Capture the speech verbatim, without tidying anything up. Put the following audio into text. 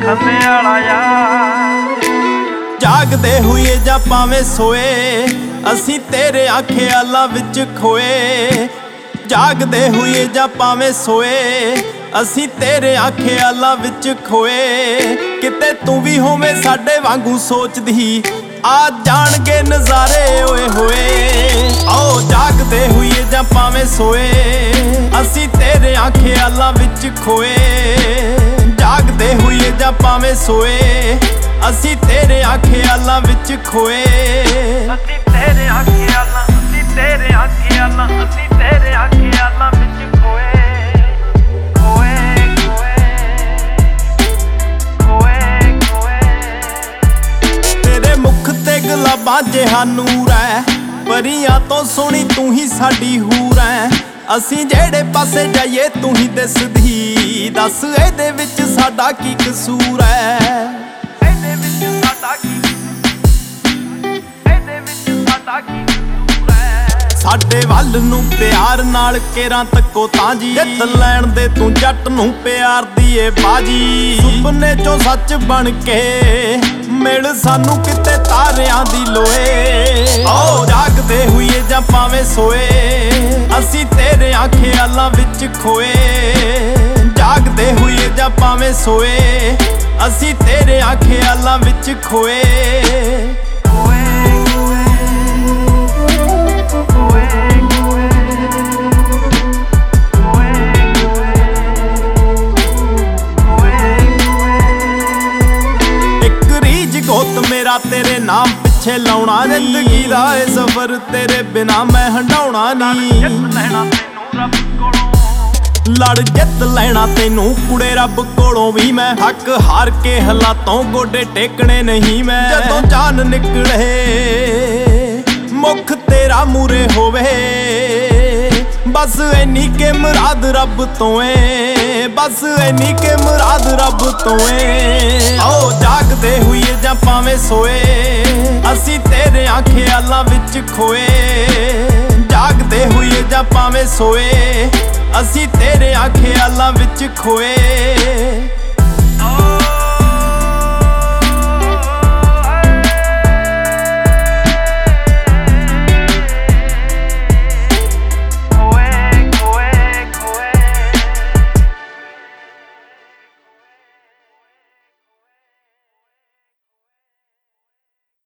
खन्ने वाला यार। जागदे हुए जा भावें सोए असी तेरे ख्यालां विच खोए। जागदे हुए जा भावें सोए असी तेरे ख्यालां विच खोए। किते तू भी होवे साडे वांगू सोचदी आ जाणगे नज़ारे ओए होए। आओ जागदे हुए जा भावें सोए असी तेरे ख्यालां विच खोए। जागदे हुए जा भावें सोए असी तेरे ख्यालां विच खोए। असी तेरे ख्यालां असी तेरे ख्यालां असी तेरे ख्यालां विच खोए खोए खोए खोए। तेरे मुख ते गुलाबां जिहा नूर है, परियां तो सोहनी तू ही साडी हूर है। असी जेड़े पासे जाइए तू ही दिसदी, दस इहदे विच साडा की कसूर है। इहदे विच साडा की इहदे विच साडा की कसूर है। साडे वल नूं प्यार नाल केरां तक्को तां जी, जित लैण दे तू जट नूं प्यार दी ए बाजी। सुपने चों सच बन के मिल सानू किते तारियां दी लोए। आओ जागदे हुए जां भावें सोए असी तेरे ख्यालां विच खोए। जागदे हुए जां भावें सोए असी तेरे ख्यालां विच खोए। गोत मेरा तेरे नाम पिछे लाउणा, जिंदगी दा ए सफर तेरे बिना मैं हंडाउणा नी। लड़ जित लैना तेनू कुड़े रब कोलों भी मैं, हक हार के हालातों गोडे टेकने नहीं मैं। जदों जान निकले मुख तेरा मूरे होवे, बस इन्नी के मुराद रब तो है, बस इन्नी के मुराद रब तो है। आओ जागदे हुए जां भावें सोए असी तेरे ख्यालां विच खोए। जागदे हुए जां भावें सोए असी तेरे ख्यालां विच खोए।